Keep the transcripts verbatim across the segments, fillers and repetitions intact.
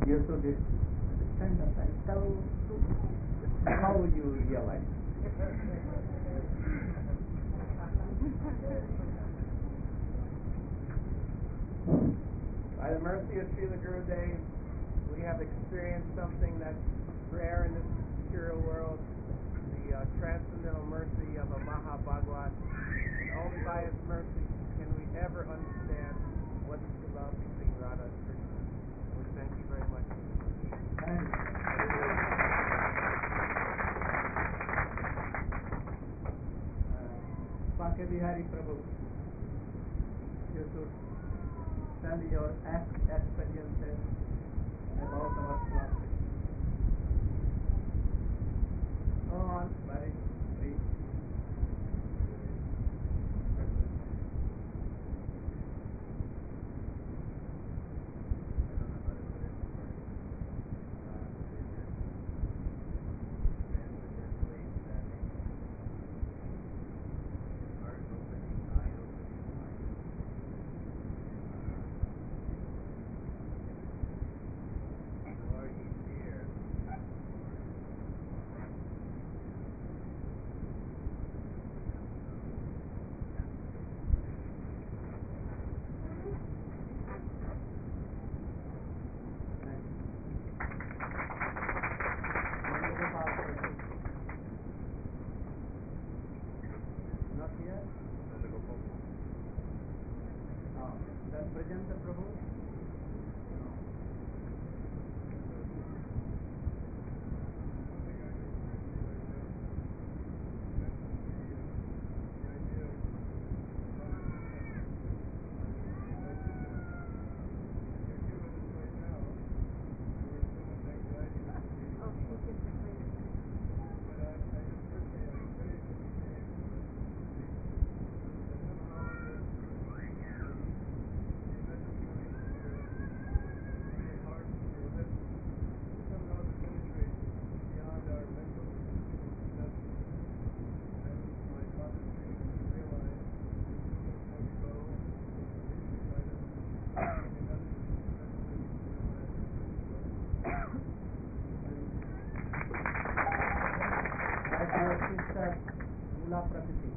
You should stand up and tell how you realize. By the mercy of Srila Gurudev, we have experienced something that's rare in this material world, the uh, transcendental mercy of a Mahabhagavad. Only by His mercy can we ever understand what is the love between Radha and Krishna. We thank you very much. And uh, Bhakti Bihari Prabhu, you should tell your ex- experiences about our class. Go on, very please. Not here? No. Then Brajendra Prabhu? No. Like our sister Mula Prakriti.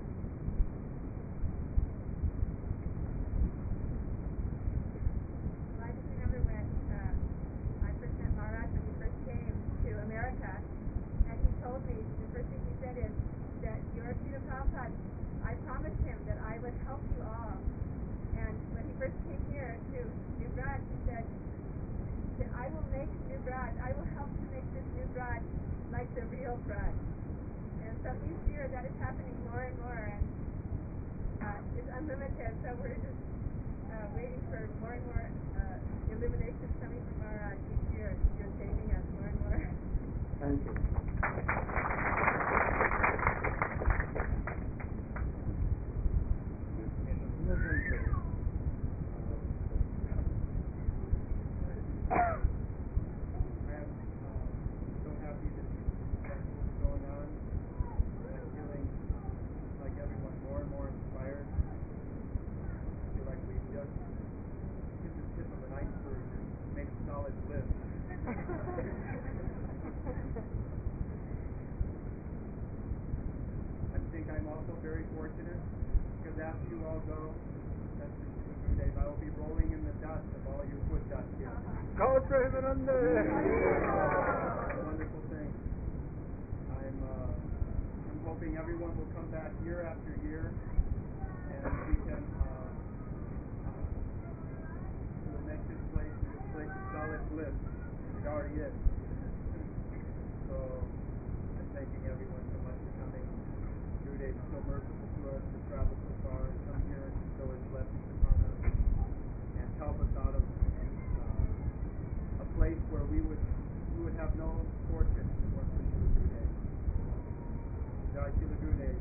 Well, I just remember when uh, I first met Maharaj when he first came to America, and he told me, the first thing he said is that your Srila Prabhupada, I promised him that I would help you all. And when he first came here to New Braj, he said that I will make New Braj, I will help to make this New Braj like the real Braj. And so each year that is happening more and more, and uh, it's unlimited, so we're just uh, waiting for more and more uh, illuminations coming from Maharaj each year. He's entertaining us more and more. Thank you. I am uh, so happy to see that what's going on. I'm feeling like everyone more and more inspired. I feel like we've just hit the tip of an iceberg and made a solid bliss. I think I'm also very fortunate because after you all go, that's the two days, I will be rolling in the dust of all your foot dust here. Go Premanande! Wonderful thing. I'm uh, I'm hoping everyone will come back year after year, and we can uh, uh, we'll make this place this place a solid bliss. It already is. So I'm thanking everyone so much for coming. Gurudev is so merciful to us to travel so far and come here and bestow His blessings upon us and help us out of uh, a place where we would we would have no fortune if it wasn't for Srila Gurudev. Jai Srila Gurudev.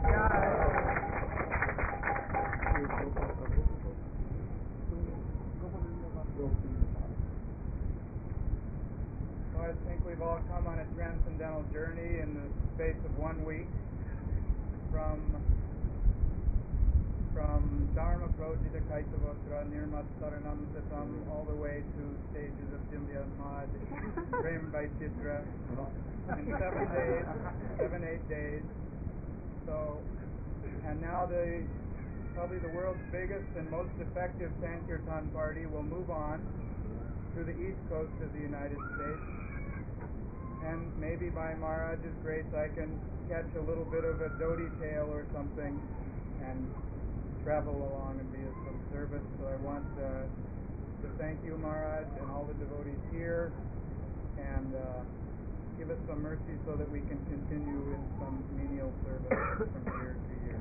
So I think we've all come on a transcendental journey in the space of one week from from Dharma Projita Kaitavatra Nirmat Saranam Satam all the way to stages of Dimya Mad, Prem by Chitra, in seven days, seven, eight days. So, and now the probably the world's biggest and most effective Sankirtan party will move on to the east coast of the United States. And maybe by Maharaj's grace I can catch a little bit of a Dodi tail or something and travel along and be of some service. So I want uh, to thank you, Maharaj, and all the devotees here, and uh, give us some mercy so that we can continue in some menial service from year to year.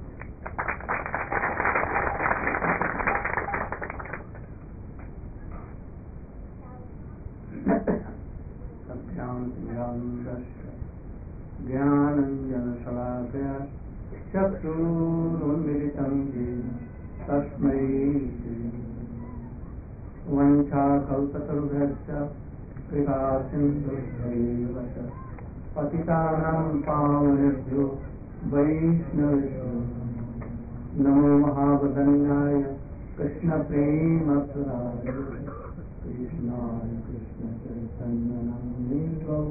ज्ञानञ्जनशलाकया चक्षुरुन्मिलितं येन तस्मै वञ्चाकल्पतरुभ्यश्च कृपासिन्धुभ्यैव च पतितानां पावनेभ्यो वैष्णवेभ्यो नमो महावदन्याय कृष्णप्रेमप्रदाय कृष्णाय कृष्णचैतन्यनाम्ने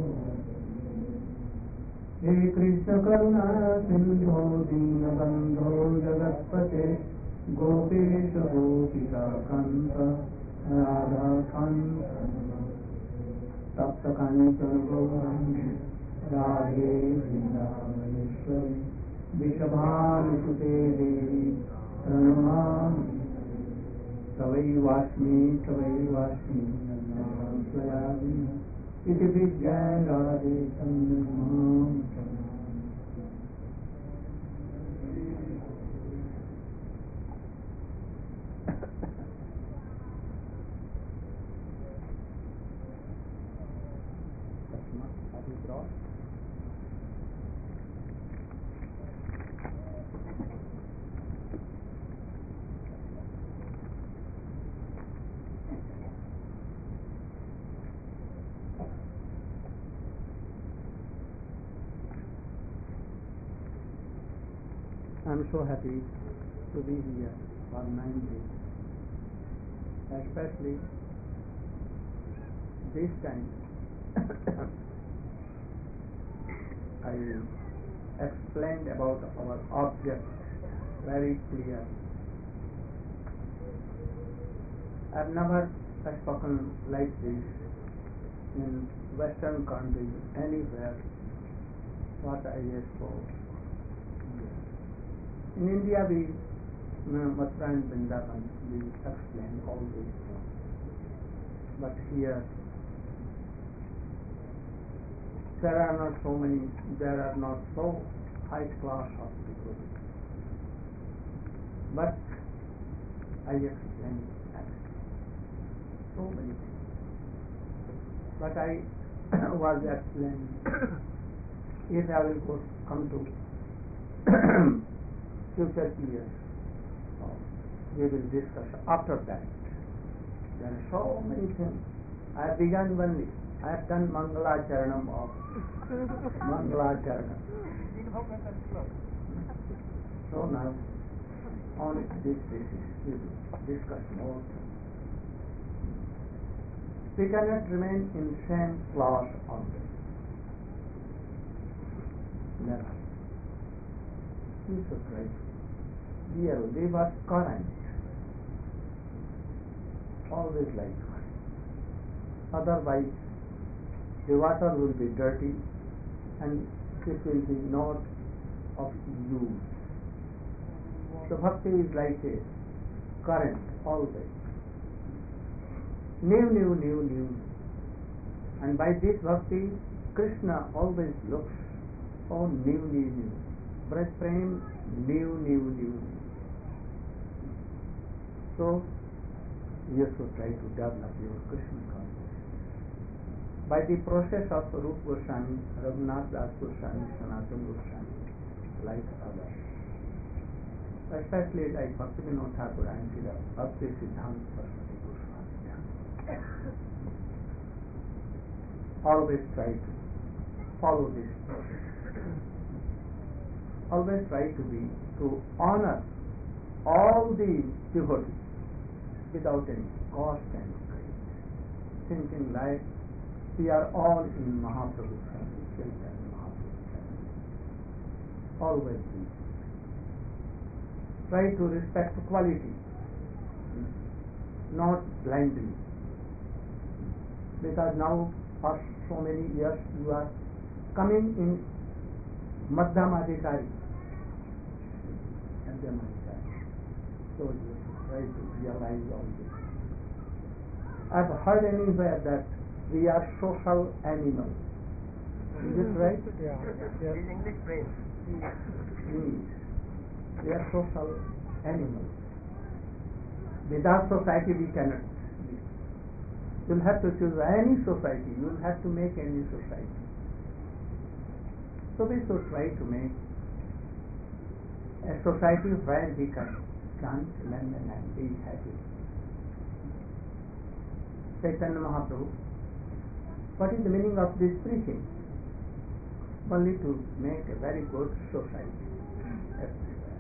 हे कृष्ण करुणा सिन्धो दीनबन्धो जगत्पते गोपेश गोपिकान्त राधाकान्त तप्तकाञ्चन गौराङ्गी राधे वृन्दावनेश्वरी वृषभानुसुते देवी प्रणमामि तवैवास्मि तवैवास्मि नन्दयामि इति विज्ञाय Radhe तन्मां I'm so happy to be here for nine days, especially this time. I explained about our object very clear. I've never spoken like this in Western countries anywhere. What I spoke. In India, we, Mathura and Vrindavan, we explain all these things. But here, there are not so many, there are not so high class of people. But I explain so many things. But I was explaining, if I will go, come to future years, so we will discuss after that. There are so many things. I have begun only. I have done Mangala Charanam of Mangala Charanam. So now, on this basis, we will discuss more things. We cannot remain in same class always. Never. We should try to Dear, they were current, always like current. Otherwise, the water will be dirty and it will be not of use. So bhakti is like a current, always. New, new, new, new. And by this bhakti, Krishna always looks, oh, new, new, new. Braj Prem, new, new, new. So, you should try to develop your Krishna consciousness. By the process of Rupa Goswami, Raghunath Das Goswami, Sanatana Goswami, like others. Especially like Bhaktivinoda Thakur and Srila Bhakti Siddhanta Saraswati Goswami. Always try to follow this process. Always try to be, to honor all the devotees without any cost and grace, thinking like we are all in Mahaprabhu's family, children Mahaprabhu's family. Always be. Try to respect quality, not blindly. Because now for so many years you are coming in Madhyamadikari. Madhyamadikari. So you try to realize all this. I've heard anywhere that we are social animals. Is it right? Yeah. This is English phrase. Yes. We are social animals. Without society we cannot live. You'll have to choose any society. You'll have to make any society. So we should try to make a society where we can chant, learn and be happy. Chaitanya Mahaprabhu, what is the meaning of this preaching? Only to make a very good society everywhere,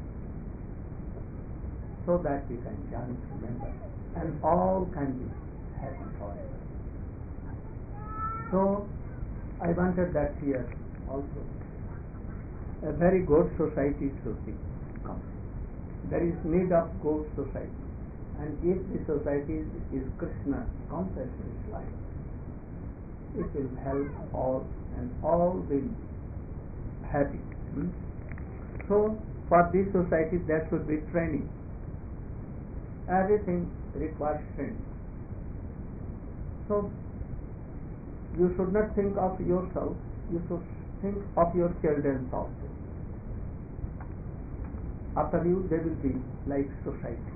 so that we can chant, remember, and all can be happy forever. So I wanted that here also. A very good society should be come. There is need of good society, and if the society is Krishna consciousness life, it will help all, and all will be happy. Hmm? So for this society there should be training. Everything requires training. So you should not think of yourself, you should think of your children also. After you, they will be like society.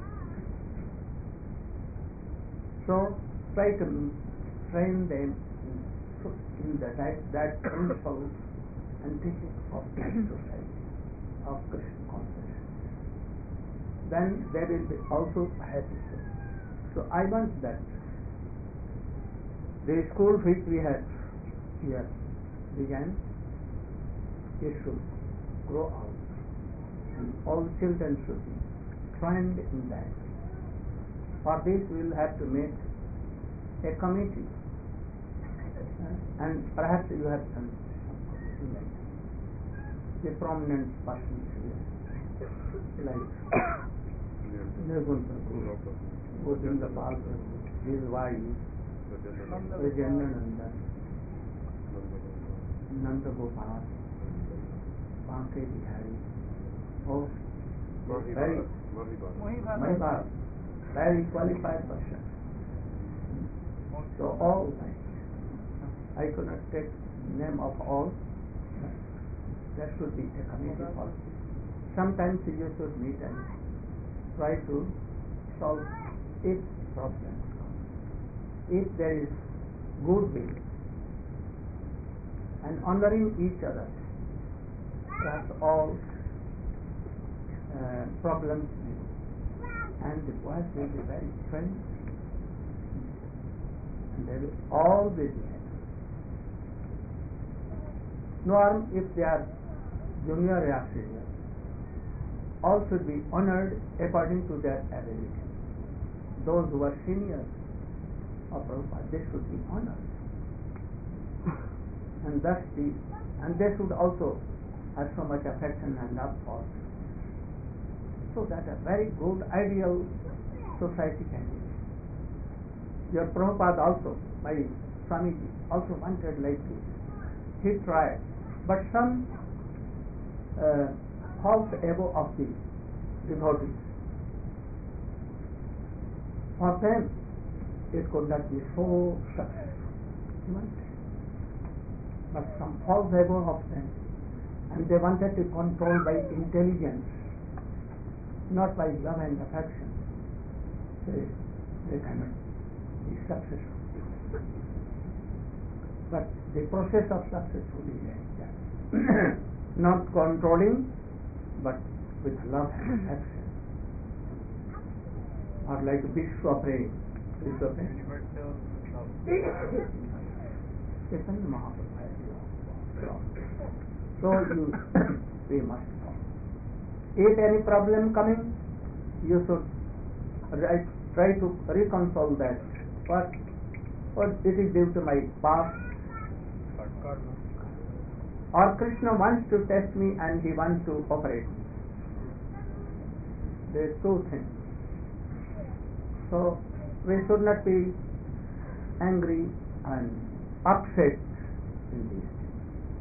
So try to train them in the that, that principle and teaching of that society, of Krishna consciousness. Then they will be also happy. So I want that the school which we had here began, it should grow out, and all children should be trained in that. For this we will have to make a committee, uh, and perhaps you have some something like the prominent persons here, like Nirgunta Guru, Govinda Pal Prabhu, his wife, Rajananda, Nanda Gopal, Banke Bihari, oh, very Mahibal, very qualified person. So all, I could not take name of all. There should be a committee for. Sometimes you should meet and try to solve each problem. If there is goodwill and honoring each other, that's all uh, problems will, and the boys will be very friendly, and they will all be happy. Nor if they are junior or senior, all should be honored according to their ability. Those who are seniors of Prabhupada, they should be honored, and thus the and they should also have so much affection and love for, so that a very good ideal society can be. Your Prabhupada also, my Swamiji, also wanted like this. He tried, but some uh, false ego of the devotees, for them it could not be so successful. But some false ego of them, and they wanted to control by intelligence, not by love and affection. They, they cannot be successful. But the process of successful is like that. Not controlling, but with love and affection. Or like Vishwa praying. Vishwa praying. Chaitanya Mahaprabhu has love. So you, we must follow. If any problem coming, you should right, try to reconcile that. What, what it is due to my past, or Krishna wants to test me and he wants to operate me. There are two things. So we should not be angry and upset in these things.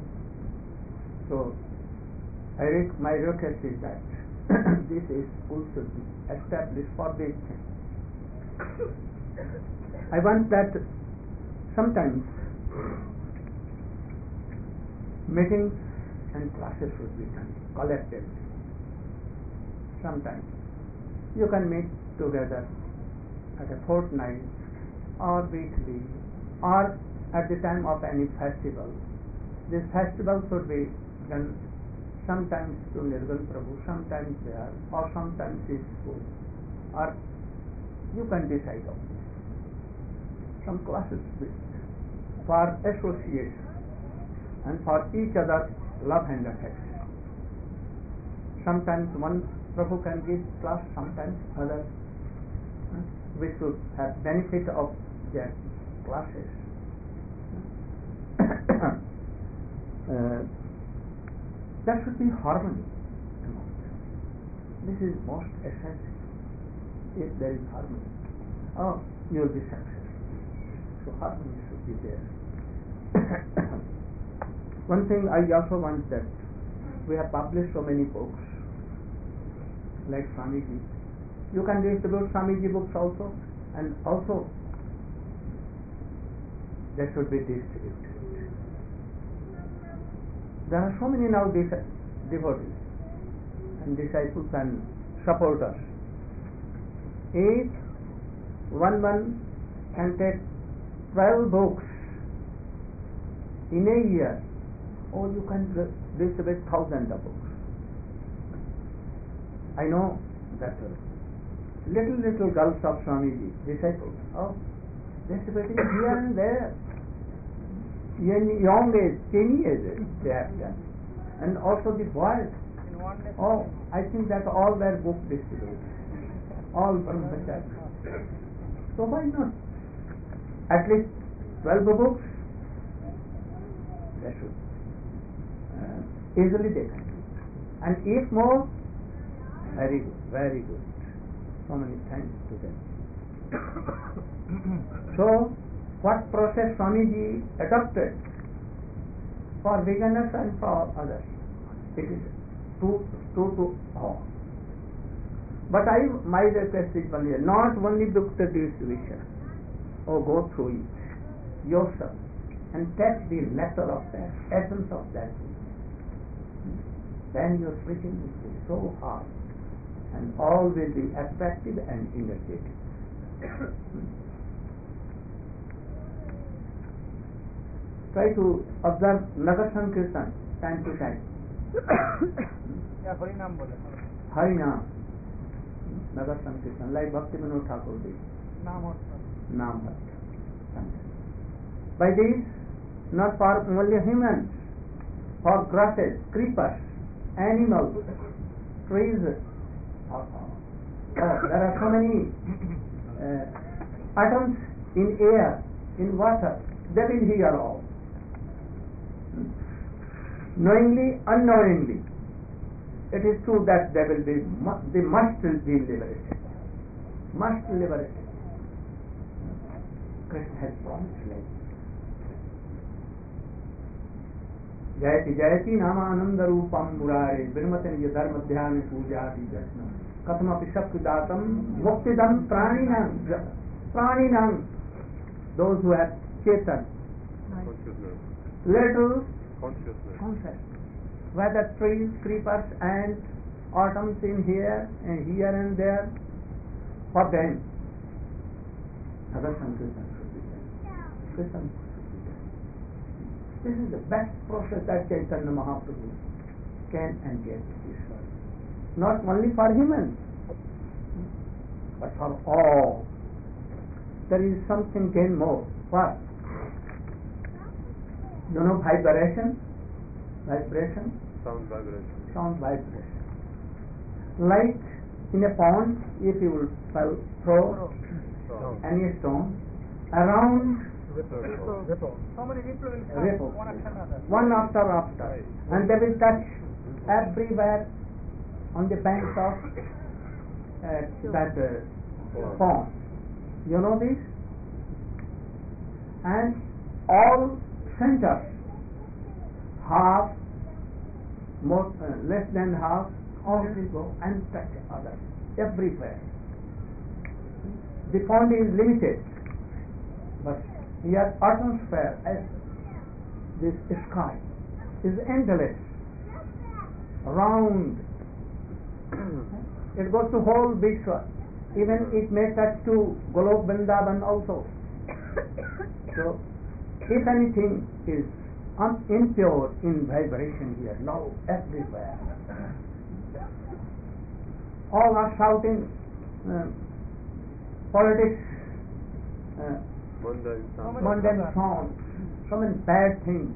So I rec- my request is that this is school should be established for these things. I want that sometimes meetings and classes should be done collectively. Sometimes you can meet together at a fortnight or weekly or at the time of any festival. This festival should be done sometimes to Nirgal Prabhu, sometimes there, or sometimes is school, or you can decide on this. Some classes for association and for each other love and affection. Sometimes one Prabhu can give class, sometimes other. We should have benefit of their classes. uh, there should be harmony among them. This is most essential. If there is harmony, oh, you will be successful. So harmony should be there. One thing I also want that we have published so many books, like Swamiji. You can distribute Swamiji books also, and also that should be distributed. There are so many now dis- devotees and disciples and supporters. If one one can take twelve books in a year, or you can distribute thousands of books. I know that little little girls of Swamiji, disciples, oh, distributing here and there. In young age, teenagers, they have done. And also the boys. Oh, I think that all were book distributed. All brahmachari. So why not? At least twelve books. They should. Uh, easily they can do. And if more, very good, very good. So many thanks to them. So, what process Swamiji adopted for beginners and for others? It is true, true to all. But I, my request is only, not only book the distribution, or go through it yourself and test the letter of that, essence of that. Then your preaching will be so hard, and all will be attractive and energetic. Try to observe Nagar Sankirtan time to time. Yeah, Harinam bole. Harinam. Nagar Sankirtan, like Bhakti Vinod Thakur did. Naam Naam By this, not for only humans, for grasses, creepers, animals, trees. Oh, there are so many uh, atoms in air, in water. They will hear all. Knowingly, unknowingly, it is true that they will be, they must be liberated. Must liberate. Krishna has promised like Jayati Jayati Namananda Rupam Murare Birmatan Yadharma Dhyani Pujati Jasna Katmapi Shaktidatam Muktidam Praninam Praninam. Those who have Chetan, little consciousness, consciousness, whether trees, creepers, and autumns in here and here and there, for them, Nagar Sankirtan should be done. Kirtan should be done. This is the best process that Chaitanya Mahaprabhu can and get this world. Not only for humans, but for all. There is something gain more. What? You know vibration? Vibration? sound vibration. Sound vibration. Like in a pond, if you will throw Throw. any stone around Ripple. Ripple. So many people will come, ripple, one after another. one after after, and they will touch everywhere on the banks of uh, that uh, pond. You know this? And all centers, half, more, uh, less than half, all will go and touch others everywhere. The pond is limited, but here atmosphere as this sky is endless, round. It goes to whole Vishwa. Even it may touch to Golok Vrindavan also. So, if anything is un- impure in vibration here, now everywhere, all are shouting uh, politics, uh, mundane songs, so many bad things.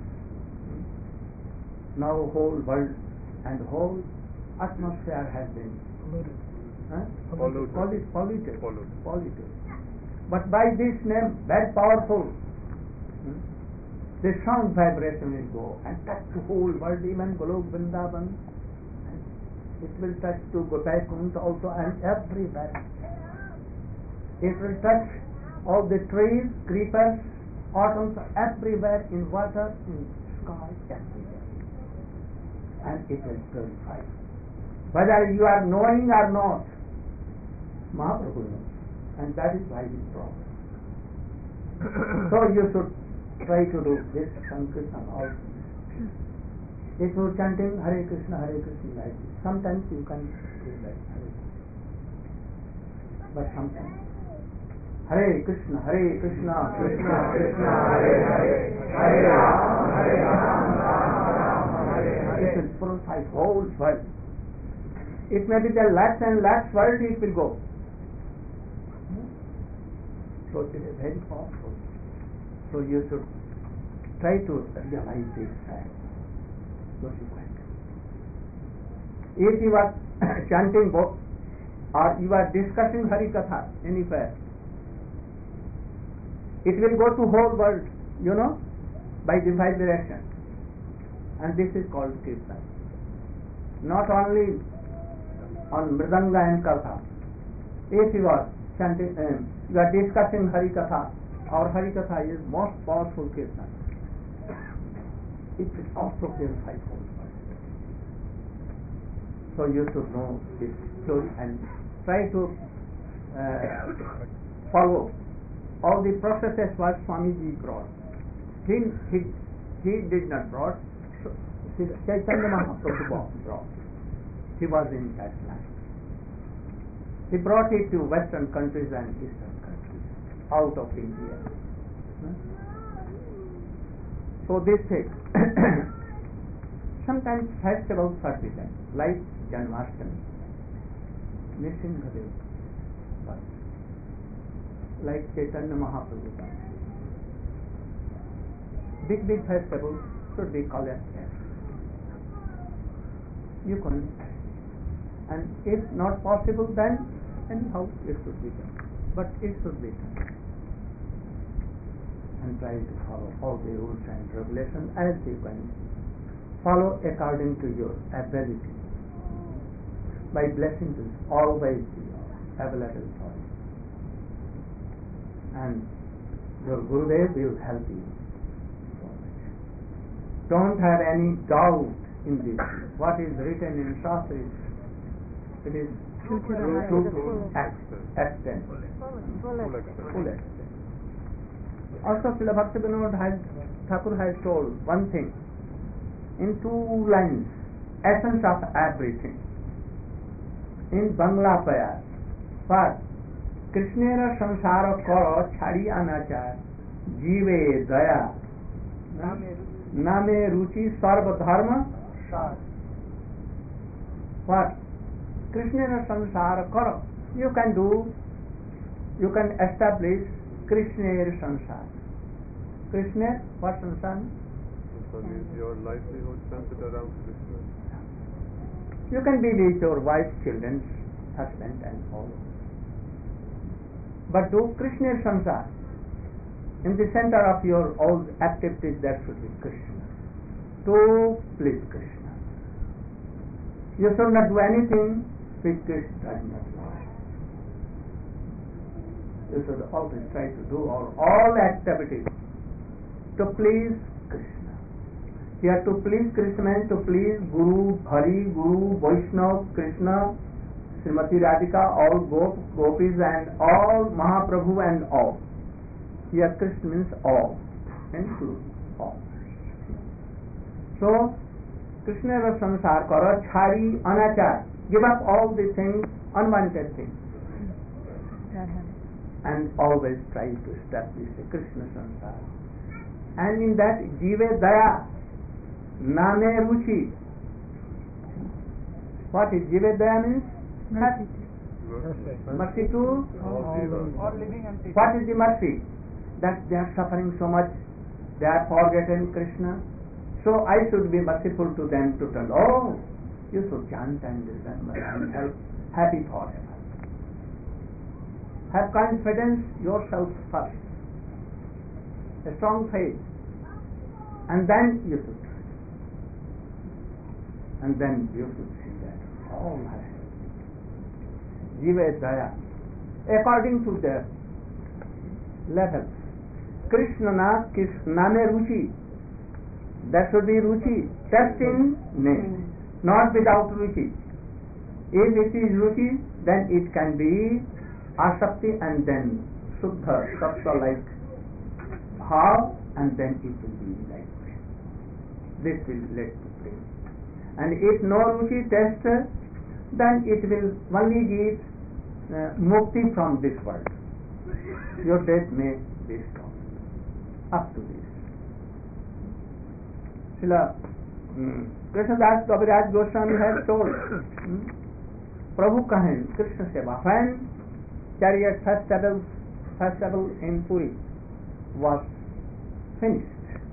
Now whole world and whole atmosphere has been huh? Polluted. polluted, polluted, Polluted. polluted. But by this name, very powerful, hmm, the sound vibration will go and touch the whole world, even Golok Vrindavan, and it will touch to Gotai Kund also, and everywhere. It will touch all the trees, creepers, autumns, everywhere, in water, in sky, everywhere. And it will purify. Whether you are knowing or not, Mahaprabhu knows. And that is why we brought. So you should try to do this Sankirtan also. If you are chanting Hare Krishna, Hare Krishna like this, sometimes you can do like Hare Krishna. But sometimes Hare Krishna, Hare Krishna, Krishna Krishna, Hare Hare, Hare Rama, Hare Rama, Rama Hare Hare. It will purify whole world. It may be the last and last world it will go. So it is very powerful. So you should try to realize this fact. If you are chanting book or you are discussing Hari Katha anywhere, it will go to whole world, you know, by the vibration. And this is called Kirtan. Not only on Mridanga and Katha. If you are chanting, um, you are discussing Hari Katha, our Hari Katha is most powerful Kirtan. It will also purify whole world. So you should know this story and try to uh, follow all the processes what Swamiji brought. He, he, he did not brought, so Chaitanya Mahaprabhu brought. He was in that land. He brought it to Western countries and Eastern countries, out of India. Hmm? So this thing. Sometimes festivals are begun, like Janmashtami, Nishingadev, like Chaitanya Mahaprabhu. Big, big festivals should be collected. You can, and if not possible, then anyhow it should be done. But it should be done. And try to follow all the rules and regulations as you can follow according to your ability. By blessing to always be available for you. And your Gurudev will help you. Don't have any doubt in this. What is written in Shastra is it is true to extent. Full extent. Full extent. Also, Srila Bhaktivinoda has, Thakur has told one thing in two lines, essence of everything. In Bangla Payar, but Krishnera samsara karo chhadi anachar jive daya name ruchi sarva dharma sar. What? Krishnera samsara karo. You can do, you can establish Krishnera samsara. Krishna, what samsara? So means your livelihood centered around Krishna. You can be with your wife, children, husband and all. But do Krishna samsara. In the center of your all activities there should be Krishna. To please Krishna. You should not do anything which Krishna does not like. You should always try to do all, all activities to please Krishna. Here to please Krishna means to please Guru, Hari, Guru, Vaishnava, Krishna, Srimati Radhika, all Gop, Gopis and all, Mahaprabhu and all. Here Krishna means all, include all. So, Krishna was samsar kara, chari, anachar, give up all the things, unwanted things. And always try to establish a Krishna samsara. And in that, jive daya, name ruchi. What is jive daya means? Mercy. Mercy to All evil. All living entities. what is the mercy? That they are suffering so much, they are forgetting Krishna. So I should be merciful to them to tell, oh, you should chant and remember and help, happy forever. Have confidence yourself first, a strong faith, and then you should try. And then you should see that all have jive daya according to their levels. Krishna na name ruchi. That should be ruchi. Test in name, not without ruchi. If it is ruchi, then it can be asakti and then suddha, sattva like bhav, and then it will be like this will lead to prema. And if no ruchi test, then it will only give uh, mukti from this world. Your death may be stopped. Up to this. Srila hmm, Krishnadas Kaviraj Goswami has told hmm, Prabhu Kahan, Krishna Seva, when chariot festival, festival in Puri was finished,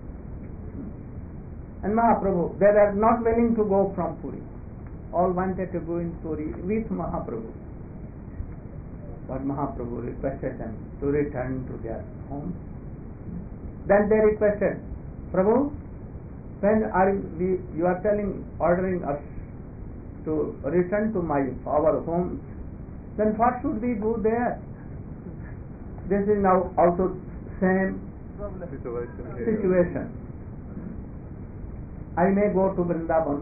and Mahaprabhu, they were not willing to go from Puri. All wanted to go in Puri with Mahaprabhu. But Mahaprabhu requested them to return to their home. Then they requested, Prabhu, when are we, you are telling, ordering us to return to my our homes, then what should we do there? This is now also same Situation here. situation. I may go to Vrindavan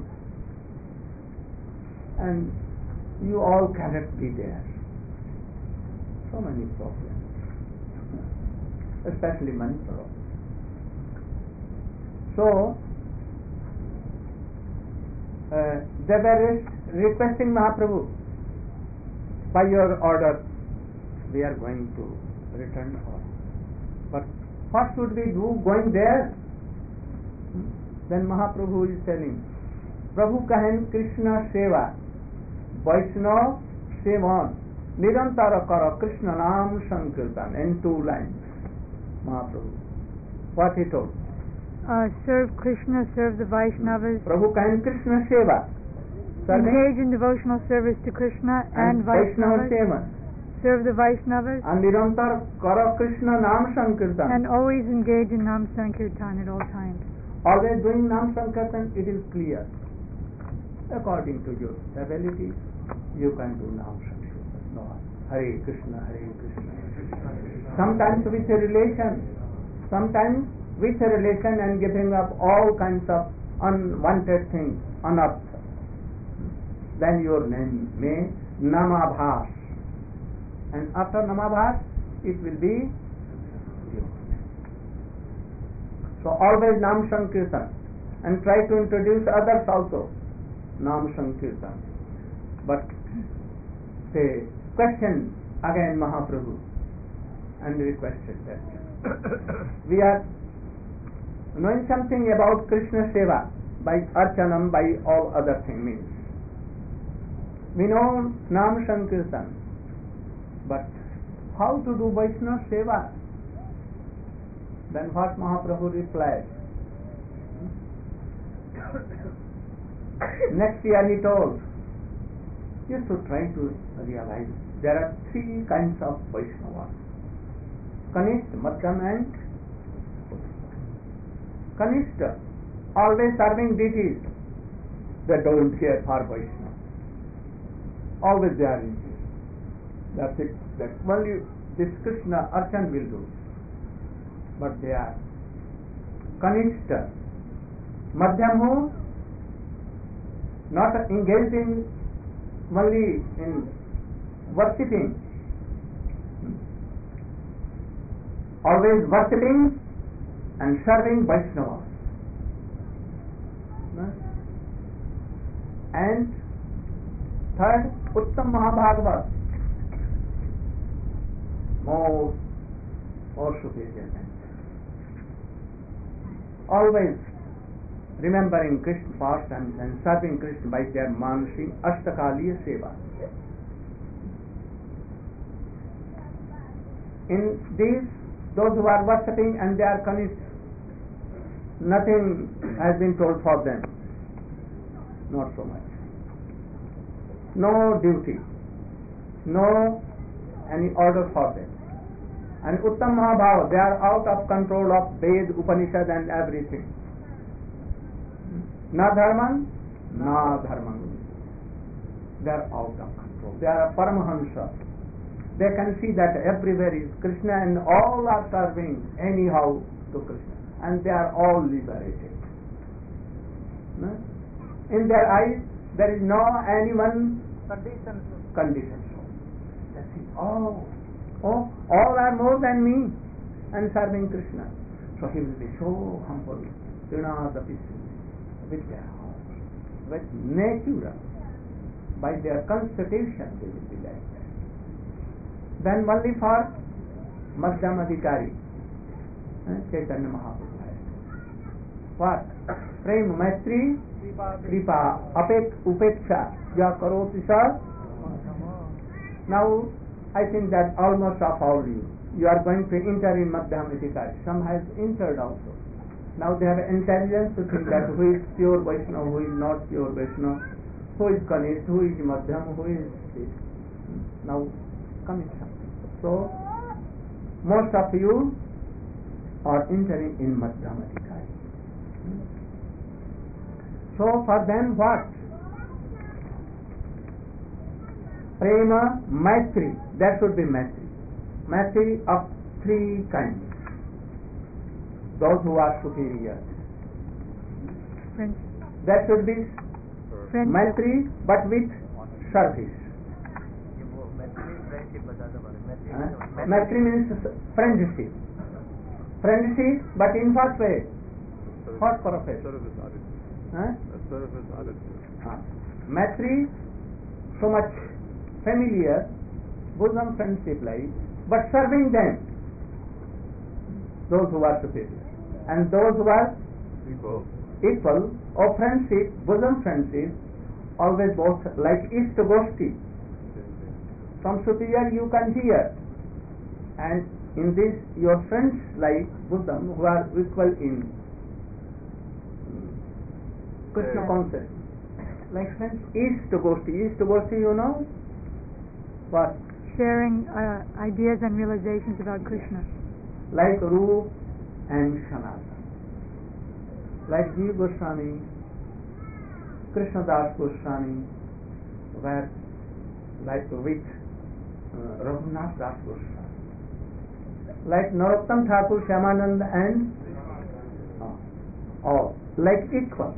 and you all cannot be there. So many problems, especially money problems. So, uh, they were requesting Mahaprabhu, by your order, we are going to return home. But what should we do going there? Then Mahaprabhu is telling, Prabhu kahen Krishna Seva, Vaishnava Sevan, Nirantara kara Krishna Nam Sankirtan, in two lines. Mahaprabhu, what he told? Uh, serve Krishna, serve the Vaishnavas, Prabhu kahen Krishna Seva, engage in devotional service to Krishna and, and Vaishnava Vaishnavas, Seva, serve the Vaishnavas, and Nirantar kara Krishna Nam Sankirtan. and always engage in Nam Sankirtan at all times. Always doing Nam Sankirtan, it is clear. According to your ability, you can do Nam Sankirtan. No, Hare Krishna, Hare Krishna. Sometimes with a relation, sometimes with a relation and giving up all kinds of unwanted things, unartha. Then your name may Namabhas. And after Namabhas, it will be your name. So always Nam Sankirtan. And try to introduce others also. Nam Sankirtan. But they question again Mahaprabhu and requested that we are knowing something about Krishna Seva by Archanam, by all other things means. We know Nam Sankirtan, but how to do Vaishnava Seva? Then what Mahaprabhu replied? Next year he told, you should try to realize there are three kinds of Vaishnavas: Kanishta, Madhyam and Kanishta, always serving deities. They don't care for Vaishnava. Always they are in this. That's it. That only this Krishna Archan will do. But they are Kanishta. Madhyam who not engaged in only in worshipping, always worshipping and serving Vaishnava. And third, Uttam Mahabhagavat, more, more superior than that. Always remembering Krishna past and, and serving Krishna by their manasi Ashtakaliya Seva. In these, those who are worshipping and they are Kanishta, nothing has been told for them. Not so much. No duty, no any order for them. And Uttam Mahabhava, they are out of control of Ved, Upanishad and everything. Na dharman, na dharman. They are out of control. They are Paramahansa. They can see that everywhere is Krishna and all are serving anyhow to Krishna. And they are all liberated. No? In their eyes, there is no anyone Conditions. condition. That's it. Oh, oh, all are more than me and serving Krishna. So he will be so humble. With their heart, with nature, by their constitution, they will be like that. Then only for Madhyam Adhikari, Chaitanya Mahaprabhu has. What? Prem, Maitri, Kripa, Apek, Upeksha, Ya Karoti Sa. Now, I think that almost of all you, you are going to enter in Madhyam Adhikari. Some has entered also. Now they have intelligence to think that who is pure Vaishnava, who is not pure Vaishnava, who is Kanishta, who is Madhyam, who is this. Now, come in. So, most of you are entering in Madhyam Adhikari. So, for them what? Prema, Maitri, that should be Maitri. Maitri of three kinds. Those who are superior. Friends. That should be Friendship. Maitri, but with service. Huh? Maitri means friendship. Friendship, but in what way? What purpose? Service attitude. Huh? A service attitude. Huh. Maitri, so much familiar, bosom friendship like, but serving them, those who are superior. And those who are Equal. equal or friendship, bosom friendship, always both like East Goshti. From superior you can hear, and in this your friends like bosom who are equal in Krishna Yeah. concept. Like friends, East Goshti. East Goshti, you know what? Sharing uh, ideas and realizations about Krishna. Like Rup and Sanatana, like Jiva Goswami, Krishna Das Goswami, were like with uh, Raghunath Das Goswami, like Narottam Thakur, Shyamananda and uh, all, like equal.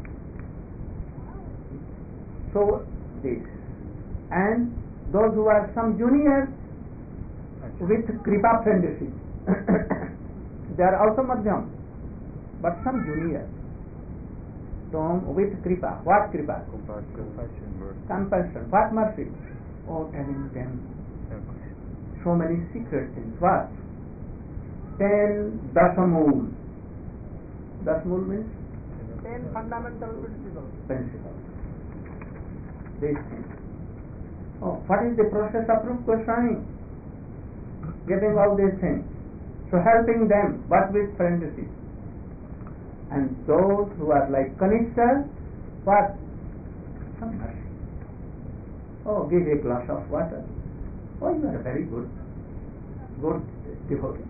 So this, and those who are some junior with Kripa friendship. They are also Madhyam, but some junior. So with Kripa. What Kripa? Compassion. Mercy. Compassion. What mercy? Oh, telling them so many secret things. What? Ten Dasamul. Dasamul means Ten fundamental principles. principles. These things. Oh, what is the process of Rupa Goswami? Getting all these things. So helping them, but with friendship. And those who are like Kanishta, what? Some mercy. oh, give a glass of water. Oh, you are a very good, good devotee.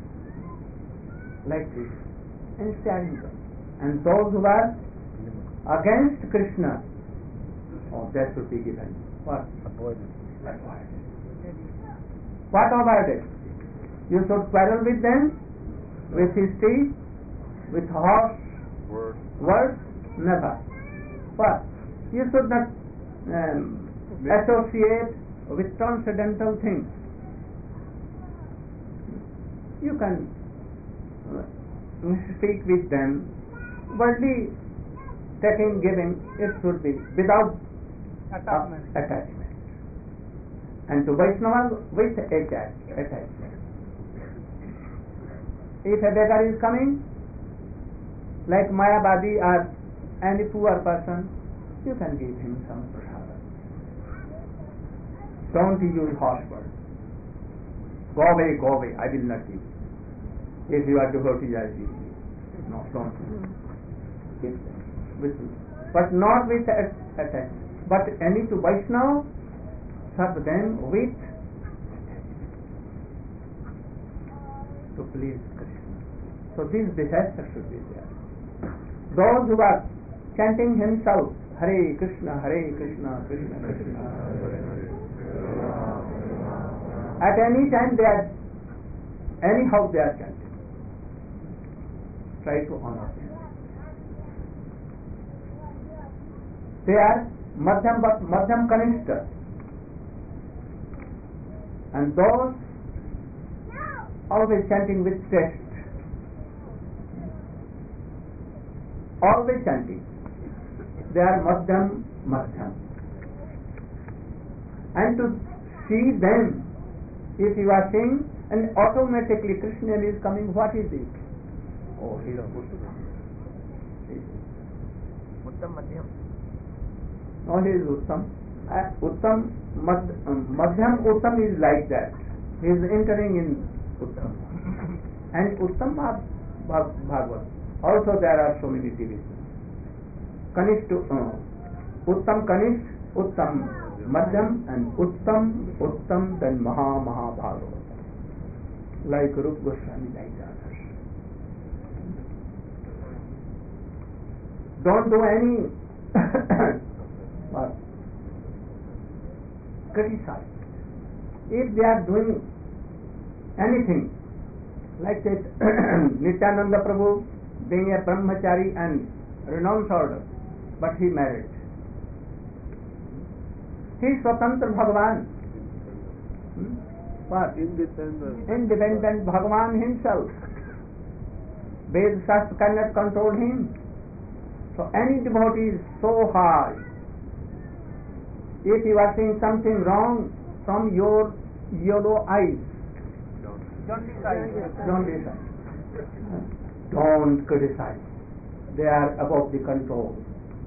Like this, and sharing them. And those who are against Krishna, oh, that should be given. What? Avoidance. Avoid. What about it? You should quarrel with them, with his teeth, with harsh Word. words, never. What? You should not um, associate with transcendental things. You can uh, speak with them, worldly taking, giving, it should be without Attachment. uh, attachment. And to Vaishnava with attach, attachment. If a beggar is coming, like Mayavadi or any poor person, you can give him some prasada. Don't use harsh words. Go away, go away, I will not give you. If you are devotee, I will give you. No, don't. Give them. With, but not with attachment. But any to Vaishnava, serve them with to please Krishna. So this disaster should be there. Those who are chanting himself, Hare Krishna, Hare Krishna, Krishna Krishna, Hare Hare. At any time they are, anyhow they are chanting. Try to honor them. They are Madhyam, Madhyam Kanishta. And those always chanting with taste. Always chanting. They are Madhyam, Madhyam. And to see them, if you are seeing, and automatically Krishna is coming, what is it? Oh, he is Uttam Madhyam. No, he is Uttam. Uh, Uttam, Mad, um, Madhyam Uttam is like that. He is entering in Uttam. And Uttam Bhagavad. Also there are so many divisions. Kanishta, uh, Uttam Kanishta, Uttam Madhyam, and Uttam, Uttam, then Maha Maha Bhagavad. Like Rup Goswami, like others. Don't do any what? Criticize. If they are doing anything like that, Nityananda Prabhu being a brahmachari and renounced order, but he married. He is Swatantra Bhagavan. Hmm? What? Independent. Independent Bhagavan himself. Ved Shastra cannot control him. So any devotee is so high. If you are seeing something wrong from your yellow eyes, Don't decide. don't decide. Don't criticize. They are above the control.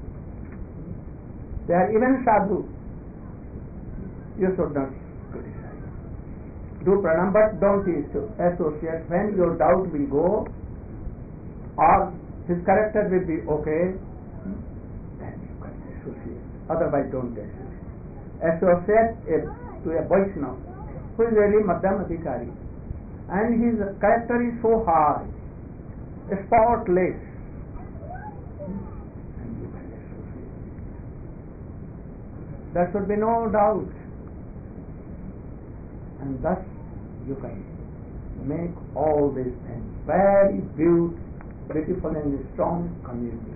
They are even sadhu. You should not criticize. Do pranam, but don't associate. When your doubt will go, or his character will be okay, then you can associate. Otherwise, don't associate. Associate a, to a Vaishnava who is really Madhyam Adhikari, and his character is so high, spotless, and you can associate. There should be no doubt, and thus you can make all these things very beautiful, beautiful and strong community.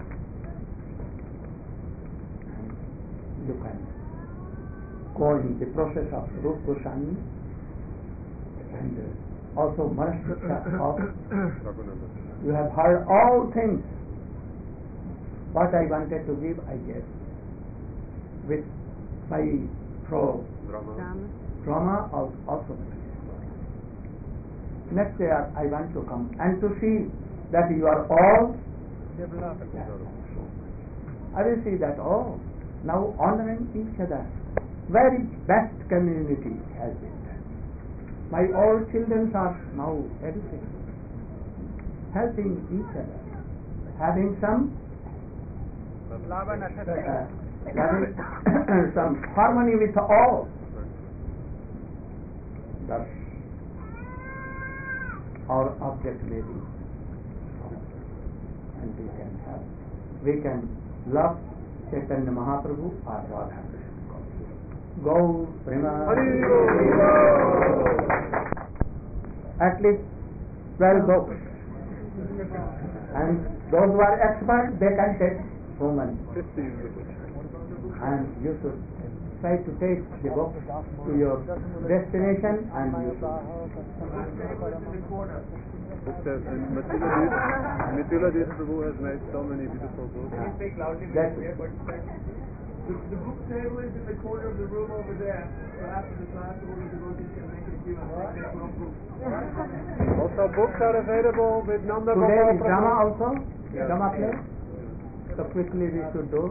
And you can go in the process of Rupa Goswami and uh, also Manaskrita of you have heard all things. What I wanted to give, I gave with my pro drama of also. Next year I want to come and to see that you are all Developed. I will see that all now honoring each other. Very best community has been done. My all children are now educated, helping each other, having some Love and uh, acceptance. there is some harmony with all. Thus, our object may be, and we can have, we can love Chaitanya Mahaprabhu or Radha Krishna. Gaur Premanandi. At least twelve books, and those who are expert, they can take so many. And you should try to take the book to your destination, and you should. It says, and Mithila Mithila Desh Prabhu has made so many beautiful books. Can you speak loudly? That's Here, but the, the book table is in the corner of the room over there. So after the class, all the devotees can make a queue and take their own book. Also, books are available with Nanda Today Gopal is drama Prabhu. also, Yes. drama play. So quickly we should do.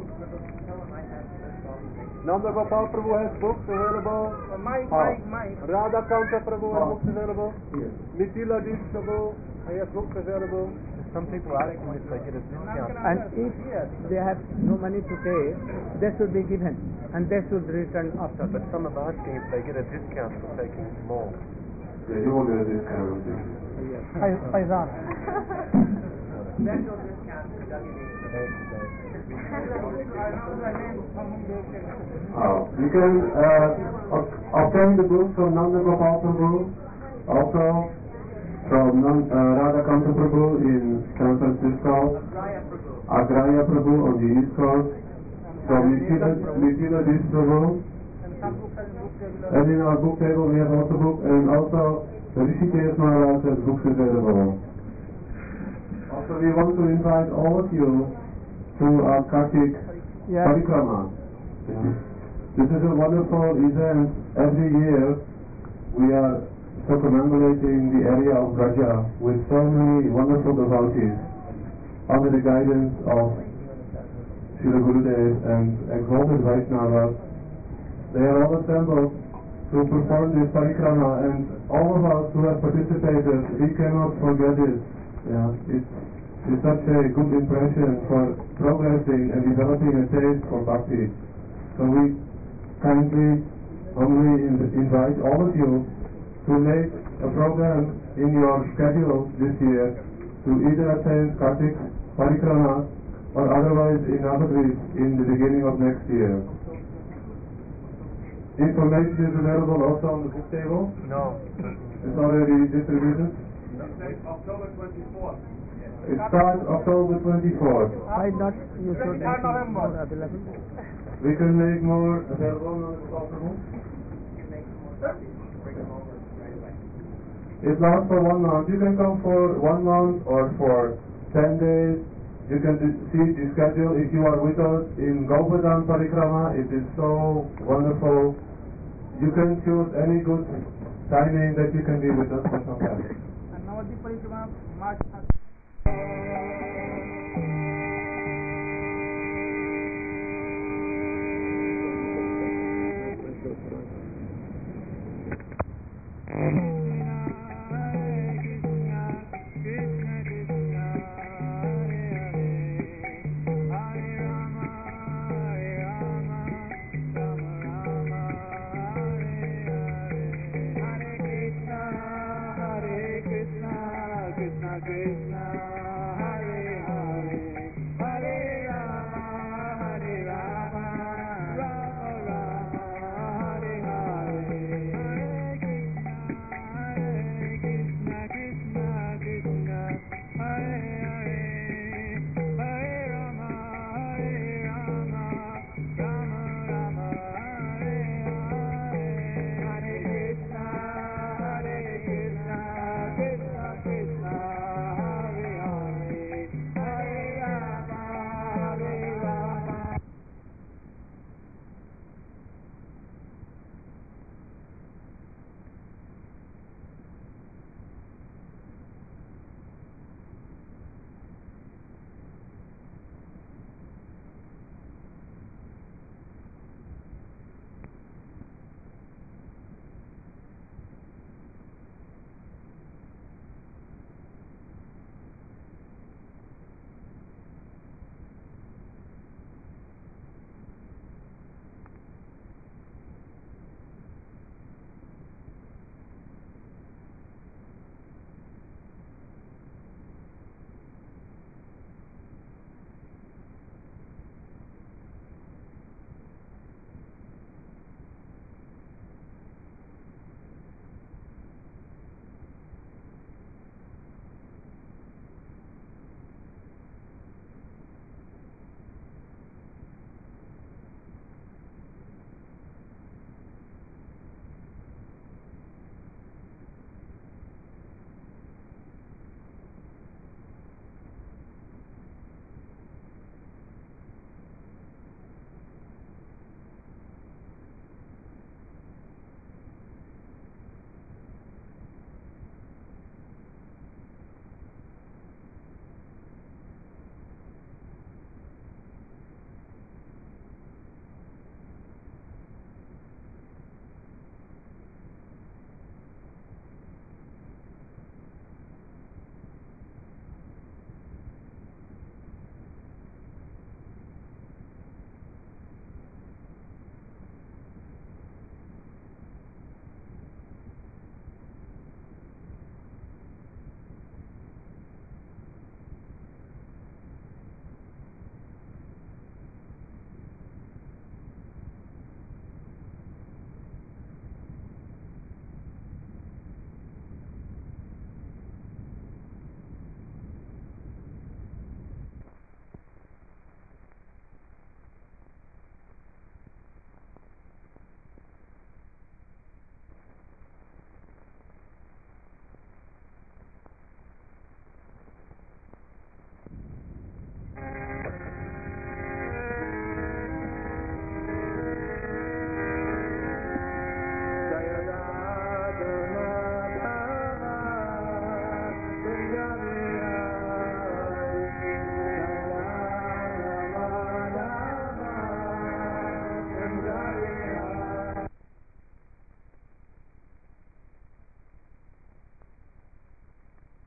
Nanda Gopal Prabhu has books available. Mike, Oh. Mike, Mike. Radha Kanta Prabhu has Oh. books available. Yes. Mithila Desh Prabhu, he has books available. Some people ask me if they get a discount. And if they have no money to pay, they should be given, and they should return after. But some are asking if they get a discount for taking more. They do get a discount. Yes. Faizan. Special discount for W D. Uh, you can uh, ob- obtain the books from Nanda Gopal Prabhu, also from Nan- uh, Radha Kanta Prabhu in San Francisco, Raya Prabhu. Agraya Prabhu on the East Coast, from Mithila Desh Prabhu, and in our book table we have also book, and also the Rishikesh Maharaj has books available. Also we want to invite all of you to our Kartik Yes. Parikrama. This is a wonderful event. Every year we are circumambulating the area of Braja with so many wonderful devotees under the guidance of Srila Gurudev and exalted Vaishnavas. They are all assembled to perform this parikrama, and all of us who have participated, we cannot forget it. Yeah, it's, it's such a good impression for progressing and developing a taste for bhakti. So we kindly, humbly in- invite all of you to make a program in your schedule this year to either attend Kartik Parikrama or otherwise in Navadvip in the beginning of next year. Information is available also on the book table. No. It's already distributed. October twenty-fourth. It starts October twenty-fourth. Why not you should make it November. more available? We can make more available on the possible. It lasts for one month. You can come for one month or for ten days. You can d- see the schedule. If you are with us in Govardhan Parikrama, it is so wonderful. You can choose any good timing that you can be with us for some time. And Navadvip Parikrama, March